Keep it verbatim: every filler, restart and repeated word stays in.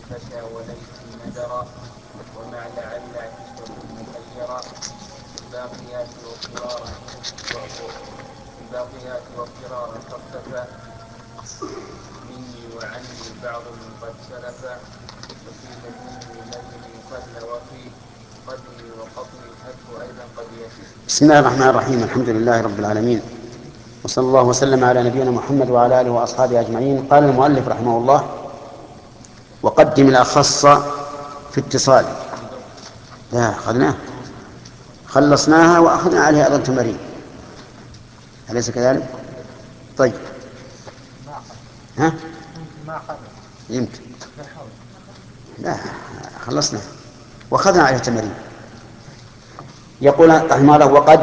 فشى وليتي ندرا ومع لعل عشرة مخيرا في الباقيات واضطرارا في الباقيات واضطرارا فاختفى مني وعني بعض من قد سلف وفي لدني لين قل وفي قدمي وقطني الهتف أيضا قد يفي. بسم الله الرحمن الرحيم. الحمد لله رب العالمين، وصلى الله وسلم على نبينا محمد وعلى آله وأصحابه أجمعين. قال المؤلف رحمه الله: وقدم الأخص في اتصال. لا أخذناه خلصناها وأخذنا عليها أيضا تمارين، أليس كذلك؟ طيب ها؟ ما أخذنا يمكن لا خلصنا وأخذنا عليها تمارين. يقول رحمه الله: وقد